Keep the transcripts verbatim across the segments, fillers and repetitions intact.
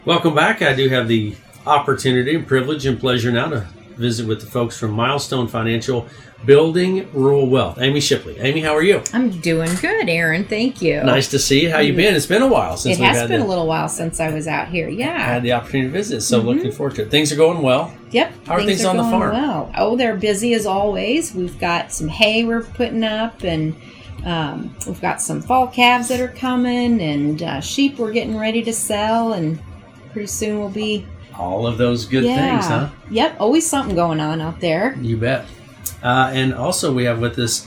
Welcome back. I do have the opportunity and privilege and pleasure now to visit with the folks from Milestone Financial, Building Rural Wealth. Amy Shipley. Amy, how are you? I'm doing good, Aaron. Thank you. Nice to see you. How you been? It's been a while since it we've has had been the, a little while since I was out here. Yeah, had the opportunity to visit. So mm-hmm. looking forward to it. Things are going well. Yep. How are things, things are on the farm? Well, oh, they're busy as always. We've got some hay we're putting up, and um, we've got some fall calves that are coming, and uh, sheep we're getting ready to sell, and pretty soon we'll be. All of those good yeah. things, huh? Yep, always something going on out there. You bet. Uh, and also we have with us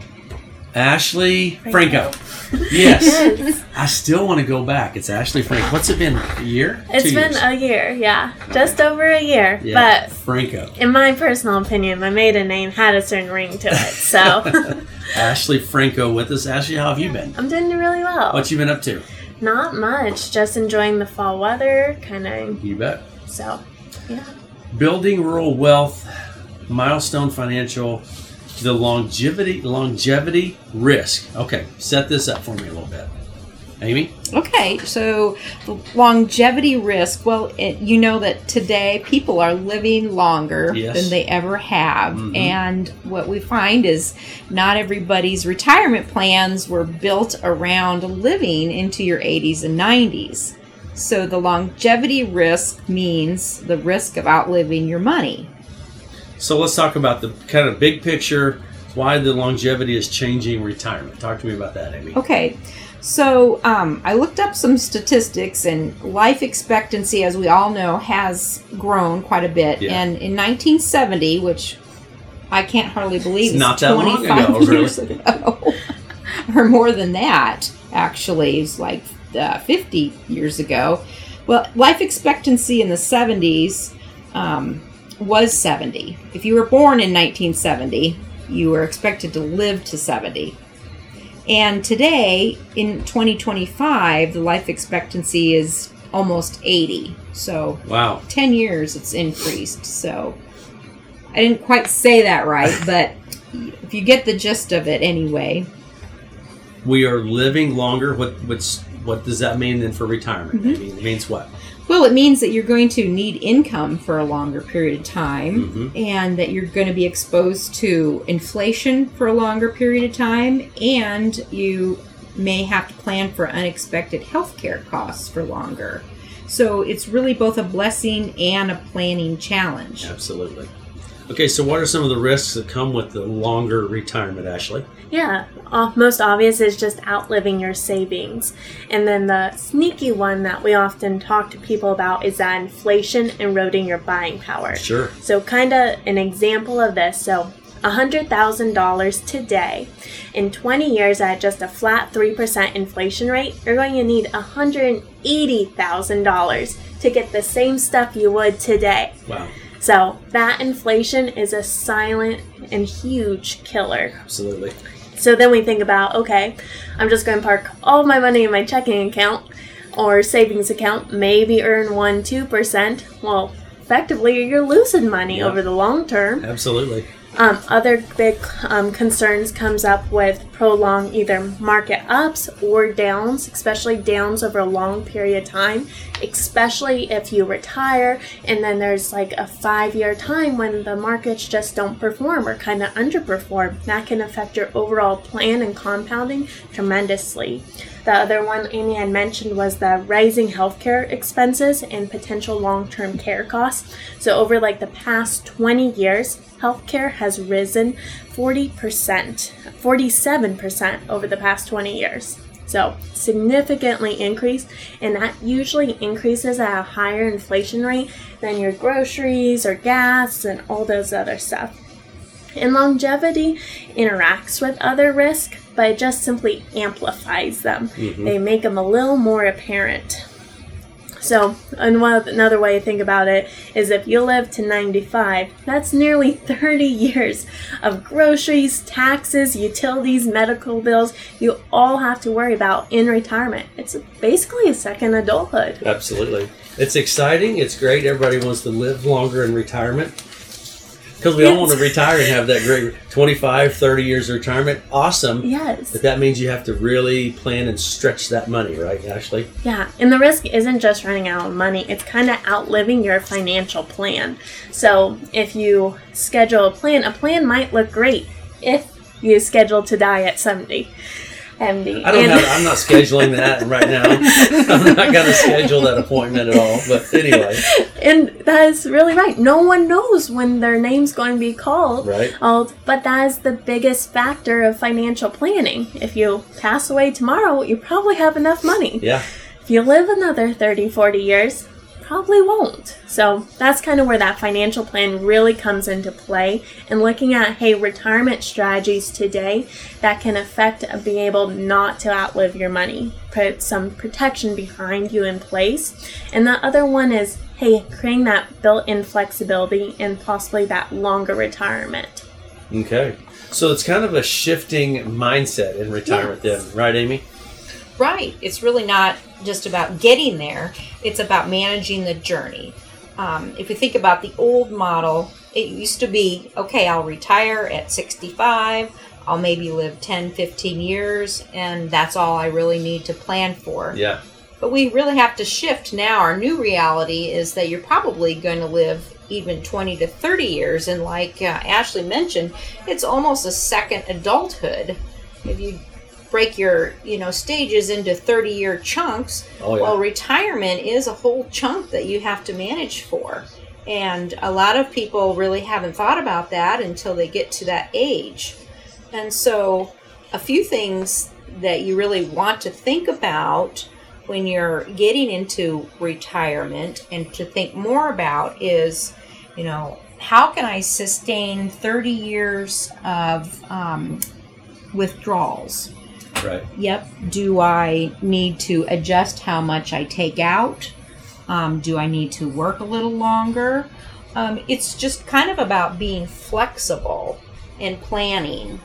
Ashley Franco. Franco. Yes. yes. I still want to go back. It's Ashley Franco. What's it been? A year? It's Two been years? a year, yeah. Just over a year. Yeah. But Franco. In my personal opinion, my maiden name had a certain ring to it. So Ashley Franco with us. Ashley, how have you been? I'm doing really well. What you been up to? Not much. Just enjoying the fall weather, kind of. You bet. So, yeah. Building Rural Wealth, Milestone Financial, the longevity longevity risk. Okay, set this up for me a little bit. Amy? Okay, so the longevity risk, well, it, you know that today people are living longer yes. than they ever have. Mm-hmm. And what we find is not everybody's retirement plans were built around living into your eighties and nineties. So the longevity risk means the risk of outliving your money. So let's talk about the kind of big picture, why the longevity is changing retirement. Talk to me about that, Amy. Okay. So um, I looked up some statistics, and life expectancy, as we all know, has grown quite a bit. Yeah. And in nineteen seventy, which I can't hardly believe it's is not that twenty-five long ago, years really. ago, or more than that, actually, it's like uh, fifty years ago. Well, life expectancy in the seventies um, was seventy. If you were born in nineteen seventy, you were expected to live to seventy. And today, in twenty twenty-five, the life expectancy is almost eighty. So, wow, ten years it's increased. So, I didn't quite say that right, but if you get the gist of it anyway. We are living longer. What what's what does that mean then for retirement? Mm-hmm. I mean, it means what? Well, it means that you're going to need income for a longer period of time, mm-hmm. and that you're going to be exposed to inflation for a longer period of time, and you may have to plan for unexpected healthcare costs for longer. So it's really both a blessing and a planning challenge. Absolutely. Okay, so what are some of the risks that come with the longer retirement, Ashley? Yeah, uh, most obvious is just outliving your savings. And then the sneaky one that we often talk to people about is that inflation eroding your buying power. Sure. So kind of an example of this. So one hundred thousand dollars today, in twenty years at just a flat three percent inflation rate, you're going to need one hundred eighty thousand dollars to get the same stuff you would today. Wow. So that inflation is a silent and huge killer. Absolutely. So then we think about, okay, I'm just going to park all of my money in my checking account or savings account, maybe earn one, two percent. Well, effectively, you're losing money Yep. over the long term. Absolutely. Um, other big um, concerns comes up with prolonged either market ups or downs, especially downs over a long period of time, especially if you retire and then there's like a five-year time when the markets just don't perform or kind of underperform. That can affect your overall plan and compounding tremendously. The other one Amy had mentioned was the rising healthcare expenses and potential long-term care costs. So over like the past twenty years, healthcare has risen forty percent, forty-seven percent over the past twenty years. So significantly increased, and that usually increases at a higher inflation rate than your groceries or gas and all those other stuff. And longevity interacts with other risks, but it just simply amplifies them. Mm-hmm. They make them a little more apparent. So, and one, another way to think about it is if you live to ninety-five, that's nearly thirty years of groceries, taxes, utilities, medical bills you all have to worry about in retirement. It's basically a second adulthood. Absolutely. It's exciting. It's great. Everybody wants to live longer in retirement. Because we Yes. all want to retire and have that great twenty-five, thirty years of retirement. Awesome. Yes. But that means you have to really plan and stretch that money, right, Ashley? Yeah, and the risk isn't just running out of money, it's kind of outliving your financial plan. So if you schedule a plan, a plan might look great if you schedule to die at seventy. M D. I don't And- have, I'm not scheduling that right now. I'm not going to schedule that appointment at all. But anyway, And that is really right. No one knows when their name's going to be called. right? Oh, but that is the biggest factor of financial planning. If you pass away tomorrow, you probably have enough money. Yeah. If you live another thirty, forty years, probably won't. So that's kind of where that financial plan really comes into play, and looking at, hey, retirement strategies today that can affect being able not to outlive your money, put some protection behind you in place. And the other one is, hey, creating that built-in flexibility and possibly that longer retirement. Okay. So it's kind of a shifting mindset in retirement Yes. then, right, Amy? Right. It's really not just about getting there. It's about managing the journey. Um, if you think about the old model, it used to be, okay, I'll retire at sixty-five. I'll maybe live ten, fifteen years, and that's all I really need to plan for. Yeah. But we really have to shift now. Our new reality is that you're probably going to live even twenty to thirty years. And like uh, Ashley mentioned, it's almost a second adulthood. If you break your, you know, stages into thirty year chunks, Oh, yeah. well, retirement is a whole chunk that you have to manage for. And a lot of people really haven't thought about that until they get to that age. And so a few things that you really want to think about when you're getting into retirement and to think more about is, you know, how can I sustain thirty years of um, withdrawals? Right. Yep. Do I need to adjust how much I take out? Um, do I need to work a little longer? Um, it's just kind of about being flexible and planning.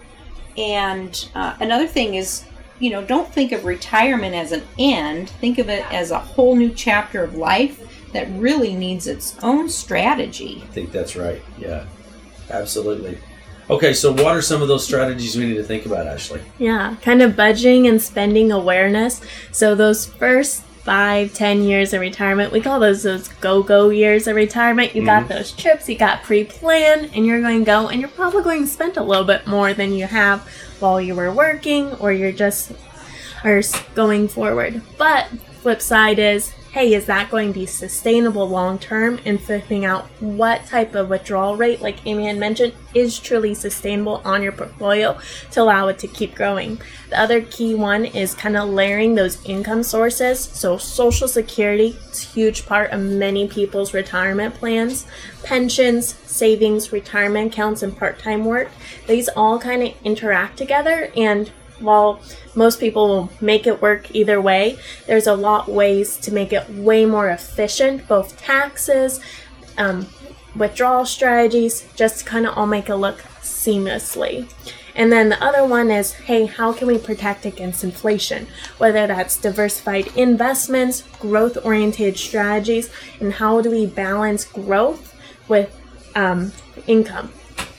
And uh, another thing is, you know, don't think of retirement as an end. Think of it as a whole new chapter of life that really needs its own strategy. I think that's right. Yeah. Absolutely. Okay, so what are some of those strategies we need to think about, Ashley? Yeah, kind of budgeting and spending awareness. So those first five, ten years of retirement, we call those those go-go years of retirement. You got those trips, you got pre-planned, and you're going to go, and you're probably going to spend a little bit more than you have while you were working, or you're just are s- going forward. But flip side is, hey, is that going to be sustainable long term? And figuring out what type of withdrawal rate, like Amy had mentioned, is truly sustainable on your portfolio to allow it to keep growing. The other key one is kind of layering those income sources. So Social Security is a huge part of many people's retirement plans. Pensions, savings, retirement accounts, and part-time work. These all kind of interact together, and while most people will make it work either way, there's a lot of ways to make it way more efficient, both taxes, um, withdrawal strategies, just to kind of all make it look seamlessly. And then the other one is, hey, how can we protect against inflation? Whether that's diversified investments, growth-oriented strategies, and how do we balance growth with um, income?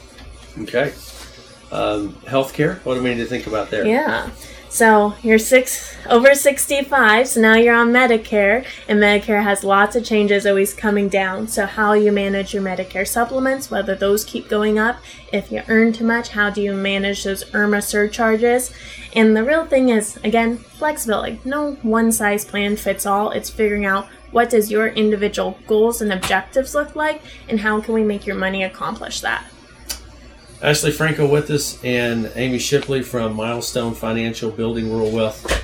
Okay. Um, healthcare, what do we need to think about there? Yeah. So you're six over sixty-five, so now you're on Medicare, and Medicare has lots of changes always coming down. So how you manage your Medicare supplements, whether those keep going up, if you earn too much, how do you manage those I R M A surcharges? And the real thing is, again, flexibility. No one size plan fits all. It's figuring out what does your individual goals and objectives look like, and how can we make your money accomplish that. Ashley Franco with us, and Amy Shipley from Milestone Financial, Building Rural Wealth.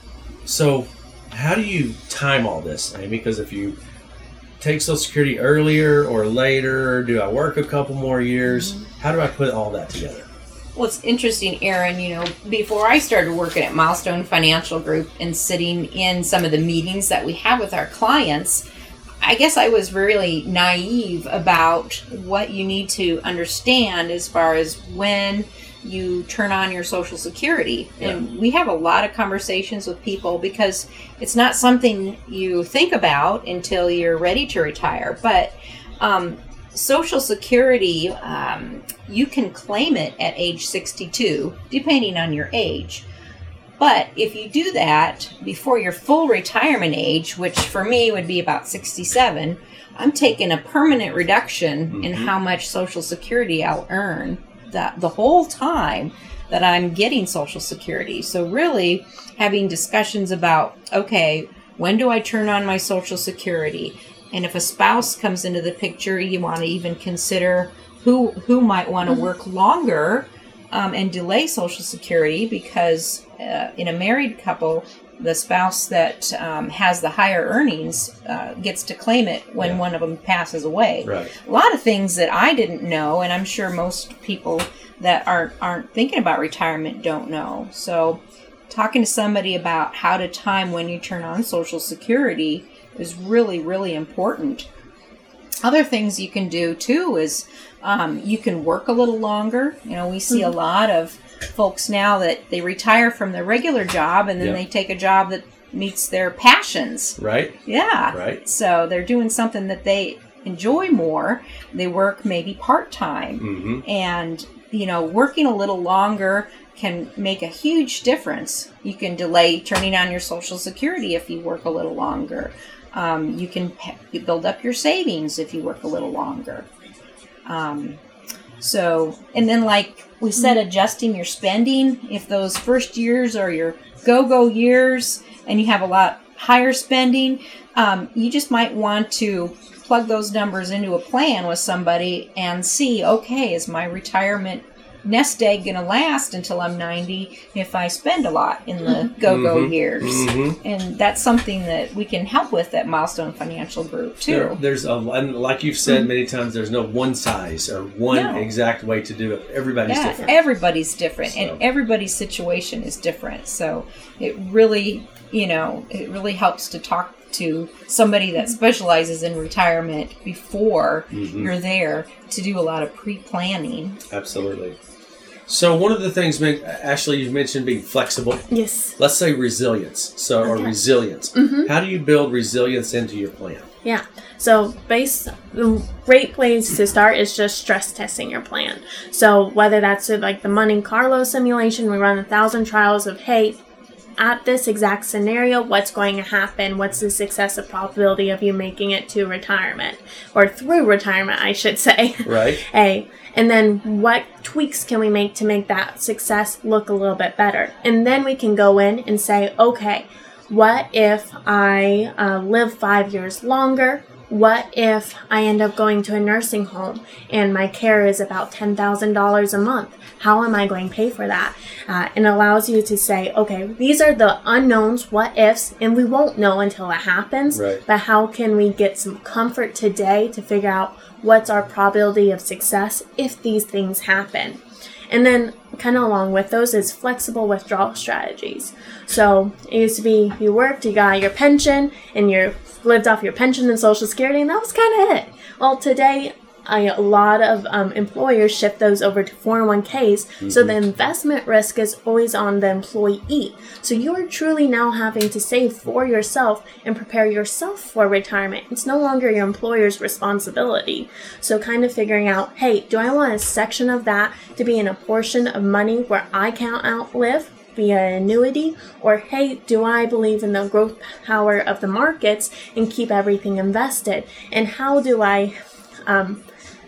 So how do you time all this, Amy? Because if you take Social Security earlier or later, do I work a couple more years? Mm-hmm. How do I put all that together? Well, it's interesting, Aaron, you know, before I started working at Milestone Financial Group and sitting in some of the meetings that we have with our clients, I guess I was really naive about what you need to understand as far as when you turn on your Social Security. Yeah. And we have a lot of conversations with people because it's not something you think about until you're ready to retire. But um, Social Security, um, you can claim it at age sixty-two, depending on your age. But if you do that before your full retirement age, which for me would be about sixty-seven, I'm taking a permanent reduction mm-hmm. in how much Social Security I'll earn the, the whole time that I'm getting Social Security. So really having discussions about, okay, when do I turn on my Social Security? And if a spouse comes into the picture, you want to even consider who who might want to work longer um, and delay Social Security, because uh, in a married couple, the spouse that um, has the higher earnings uh, gets to claim it when yeah. one of them passes away. Right. A lot of things that I didn't know, and I'm sure most people that aren't aren't thinking about retirement don't know. So talking to somebody about how to time when you turn on Social Security is really, really important. Other things you can do too is um, you can work a little longer. You know, we see mm-hmm. a lot of folks now that they retire from their regular job and then yeah. they take a job that meets their passions. Right. Yeah. Right. So they're doing something that they enjoy more. They work maybe part-time. Mm-hmm. And, you know, working a little longer can make a huge difference. You can delay turning on your Social Security if you work a little longer. Um, you can pe- build up your savings if you work a little longer. Um, so, and then like we said, adjusting your spending. If those first years are your go-go years and you have a lot higher spending, um, you just might want to plug those numbers into a plan with somebody and see, okay, is my retirement nest egg going to last until I'm ninety if I spend a lot in the go-go mm-hmm. years? Mm-hmm. And that's something that we can help with at Milestone Financial Group, too. There, there's a, and like you've said mm-hmm. many times, there's no one size or one no. exact way to do it. Everybody's yeah, different. Everybody's different, So. and everybody's situation is different. So it really, you know, it really helps to talk to somebody that specializes in retirement before mm-hmm. you're there to do a lot of pre-planning. Absolutely. So one of the things, Ashley, you've mentioned being flexible. Yes. Let's say resilience. So, or okay. resilience. Mm-hmm. How do you build resilience into your plan? Yeah. So, base the great place to start is just stress testing your plan. So, whether that's like the Monte Carlo simulation, we run a thousand trials of, hey, at this exact scenario, what's going to happen? What's the success of probability of you making it to retirement or through retirement, I should say. Right. Hey, and then what tweaks can we make to make that success look a little bit better? And then we can go in and say, okay, what if I uh, live five years longer? What if I end up going to a nursing home and my care is about ten thousand dollars a month? How am I going to pay for that? Uh, and it allows you to say, okay, these are the unknowns, what ifs, and we won't know until it happens. Right. But how can we get some comfort today to figure out what's our probability of success if these things happen? And then kind of along with those is flexible withdrawal strategies. So it used to be you worked, you got your pension, and you lived off your pension and Social Security, and that was kind of it. Well, today, I, a lot of um, employers shift those over to four oh one k's, mm-hmm. so the investment risk is always on the employee. So you are truly now having to save for yourself and prepare yourself for retirement. It's no longer your employer's responsibility. So kind of figuring out, hey, do I want a section of that to be in a portion of money where I can't outlive via annuity, or hey, do I believe in the growth power of the markets and keep everything invested? And how do I um,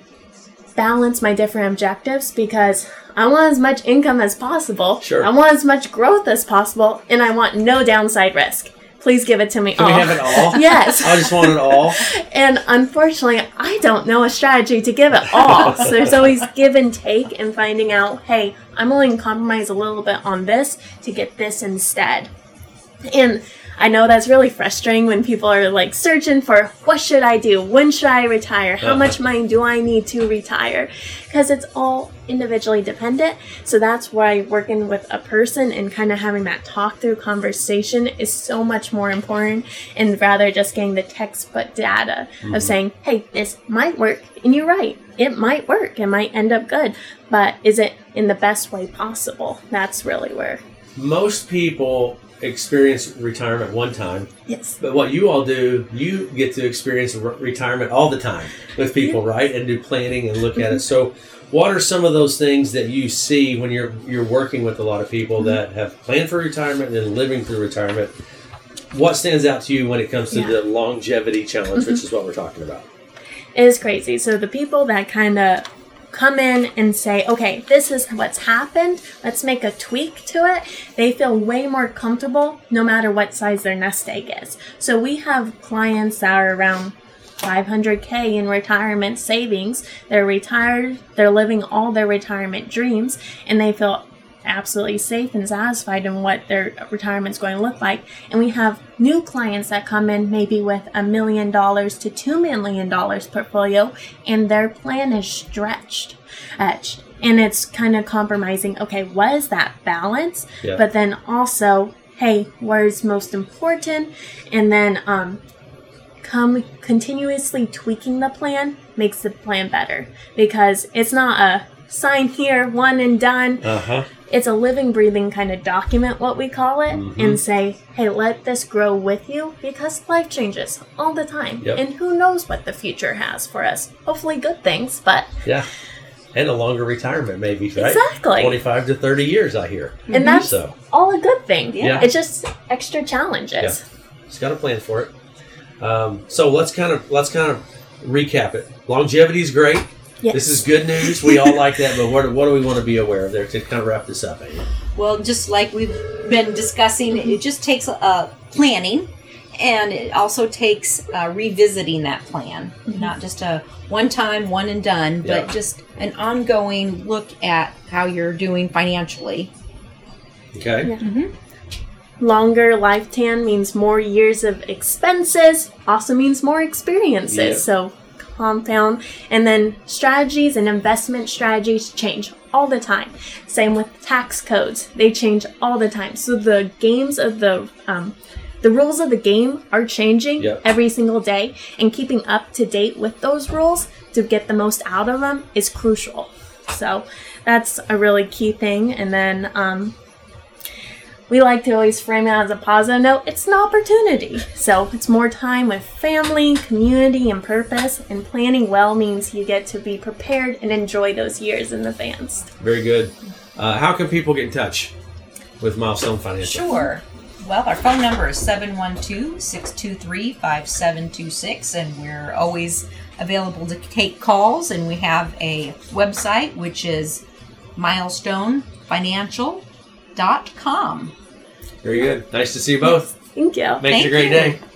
balance my different objectives? Because I want as much income as possible. Sure. I want as much growth as possible, and I want no downside risk. Please give it to me Can all. we have it all? Yes. I just want it all. And unfortunately, I don't know a strategy to give it all. So there's always give and take and finding out, hey, I'm willing to compromise a little bit on this to get this instead. And I know that's really frustrating when people are like searching for what should I do? When should I retire? How uh-huh. much money do I need to retire? Because it's all individually dependent. So that's why working with a person and kind of having that talk through conversation is so much more important, and rather just getting the textbook data mm-hmm. of saying, hey, this might work. And you're right. It might work. It might end up good. But is it in the best way possible? That's really where. Most people experience retirement one time, Yes. but what you all do, you get to experience re- retirement all the time with people, Yes. right? And do planning and look at it. So, what are some of those things that you see when you're you're working with a lot of people that have planned for retirement and living through retirement? What stands out to you when it comes to Yeah. the longevity challenge, which is what we're talking about? It is crazy. So the people that kind of come in and say, okay, this is what's happened, let's make a tweak to it, they feel way more comfortable no matter what size their nest egg is. So we have clients that are around five hundred K in retirement savings. They're retired, they're living all their retirement dreams, and they feel absolutely safe and satisfied in what their retirement's going to look like. And we have new clients that come in maybe with a million dollars to two million dollars portfolio, and their plan is stretched, etched. And it's kind of compromising, okay, what is that balance? Yeah. But then also, hey, what is most important? And then um, come continuously tweaking the plan makes the plan better, because it's not a sign here, one and done. Uh-huh. It's a living, breathing kind of document, what we call it, Mhm. and say, hey, let this grow with you, because life changes all the time. Yep. And who knows what the future has for us? Hopefully good things, but Yeah. And a longer retirement, maybe, right? Exactly. twenty-five to thirty years, I hear. and that's So, all a good thing. Yeah. It's just extra challenges. just got a plan for it. Um, so let's kind of let's kind of recap it. Longevity is great. Yes. This is good news. We all like that, but what, what do we want to be aware of there to kind of wrap this up, Amy? Well, just like we've been discussing, it just takes uh, planning, and it also takes uh, revisiting that plan. Not just a one time, one and done, but Yeah. just an ongoing look at how you're doing financially. Okay. Yeah. Longer lifespan means more years of expenses, also means more experiences. Yeah. So compound. And then strategies and investment strategies change all the time. Same with tax codes. They change all the time. So the games of the um, the rules of the game are changing Yep. every single day, and keeping up to date with those rules to get the most out of them is crucial. So that's a really key thing. And then um, we like to always frame it as a positive note. It's an opportunity. So it's more time with family, community, and purpose. And planning well means you get to be prepared and enjoy those years in advance. Very good. Uh, how can people get in touch with Milestone Financial? Sure. Well, our phone number is seven one two, six two three, five seven two six, and we're always available to take calls. And we have a website, which is milestone financial dot com. Very good. Nice to see you both. Thank you. Make it a Thank great you. day.